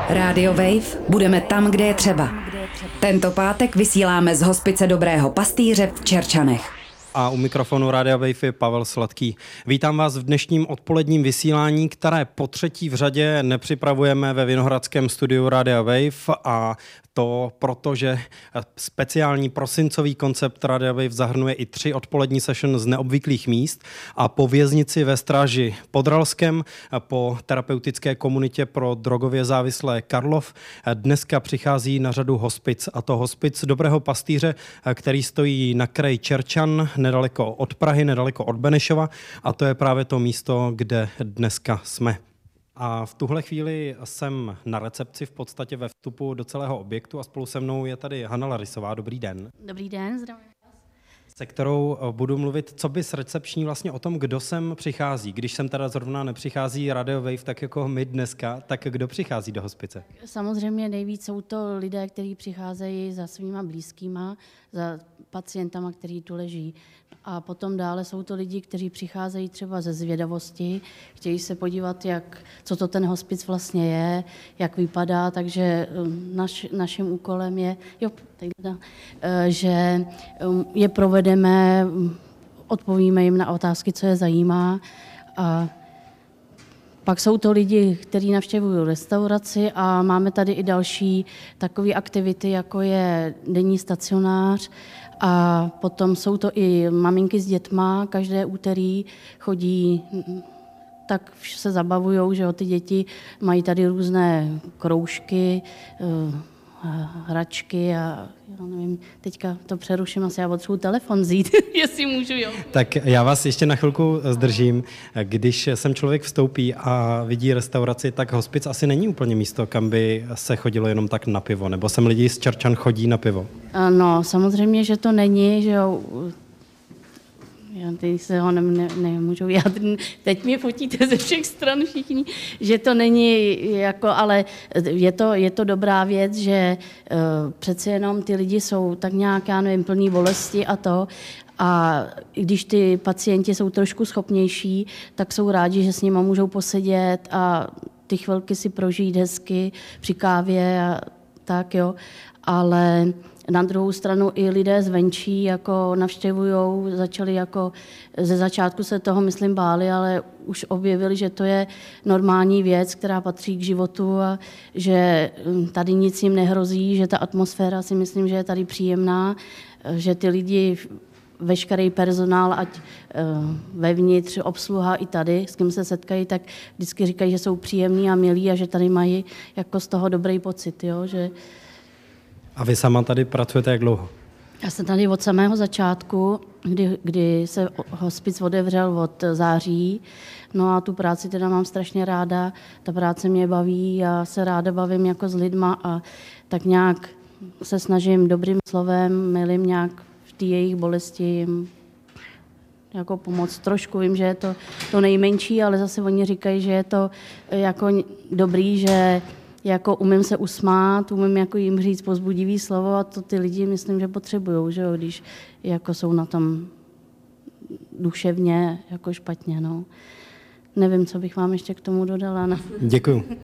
Radio Wave, budeme tam, kde je třeba. Tento pátek vysíláme z hospice Dobrého pastýře v Čerčanech. A u mikrofonu Radio Wave je Pavel Sladký. Vítám vás v dnešním odpoledním vysílání, které po třetí v řadě nepřipravujeme ve Vinohradském studiu Radio Wave, a to proto, že speciální prosincový koncept Radio Wave zahrnuje i 3 odpolední session z neobvyklých míst, a po věznici ve Stráži Podralském, po terapeutické komunitě pro drogově závislé Karlov dneska přichází na řadu hospic, a to hospic Dobrého pastýře, který stojí na kraji Čerčan, nedaleko od Prahy, nedaleko od Benešova, a to je právě to místo, kde dneska jsme. A v tuhle chvíli jsem na recepci, v podstatě ve vstupu do celého objektu, a spolu se mnou je tady Hana Larisová. Dobrý den. Dobrý den, zdravím vás. Se kterou budu mluvit co by s recepční vlastně o tom, kdo sem přichází. Když sem teda zrovna nepřichází Radio Wave, tak jako my dneska, tak kdo přichází do hospice? Samozřejmě nejvíc jsou to lidé, kteří přicházejí za svýma blízkýma, za pacientama, kteří tu leží. A potom dále jsou to lidi, kteří přicházejí třeba ze zvědavosti, chtějí se podívat, co to ten hospic vlastně je, jak vypadá, takže naším úkolem je, že je provedeme, odpovíme jim na otázky, co je zajímá. A pak jsou to lidi, kteří navštěvují restauraci, a máme tady i další takové aktivity, jako je denní stacionář, a potom jsou to i maminky s dětma, každé úterý chodí, tak se zabavujou, že ty děti mají tady různé kroužky, hračky, a já nevím, teďka to přeruším, asi já potřebuji telefon vzít, jestli můžu, jo. Tak já vás ještě na chvilku zdržím. Když sem člověk vstoupí a vidí restauraci, tak hospic asi není úplně místo, kam by se chodilo jenom tak na pivo, nebo sem lidi z Čerčan chodí na pivo? No, samozřejmě, že to není, že jo. Já teď se ho nemůžu vyjádřit. Teď mě fotíte ze všech stran všichni, že to není jako, ale je to dobrá věc, že přece jenom ty lidi jsou tak nějak, já nevím, plný bolesti a to. A když ty pacienti jsou trošku schopnější, tak jsou rádi, že s nimi můžou posedět a ty chvilky si prožít hezky při kávě a tak, jo. Ale na druhou stranu i lidé zvenčí jako navštěvujou, začali jako ze začátku se toho, myslím, báli, ale už objevili, že to je normální věc, která patří k životu, a že tady nic jim nehrozí, že ta atmosféra, si myslím, že je tady příjemná, že ty lidi, veškerý personál, ať vevnitř, obsluha i tady, s kým se setkají, tak vždycky říkají, že jsou příjemní a milí a že tady mají jako z toho dobrý pocit, jo, že... A vy sama tady pracujete jak dlouho? Já jsem tady od samého začátku, kdy se hospic otevřel od září. No a tu práci teda mám strašně ráda. Ta práce mě baví, já se ráda bavím jako s lidma a tak nějak se snažím dobrým slovem, milým nějak v té jejich bolesti jim jako pomoct. Trošku vím, že je to nejmenší, ale zase oni říkají, že je to jako dobrý, že jako umím se usmát, umím jako jim říct povzbudivý slovo, a to ty lidi myslím, že potřebujou, že jo, když jako jsou na tom duševně jako špatně, no. Nevím, co bych vám ještě k tomu dodala. Děkuju.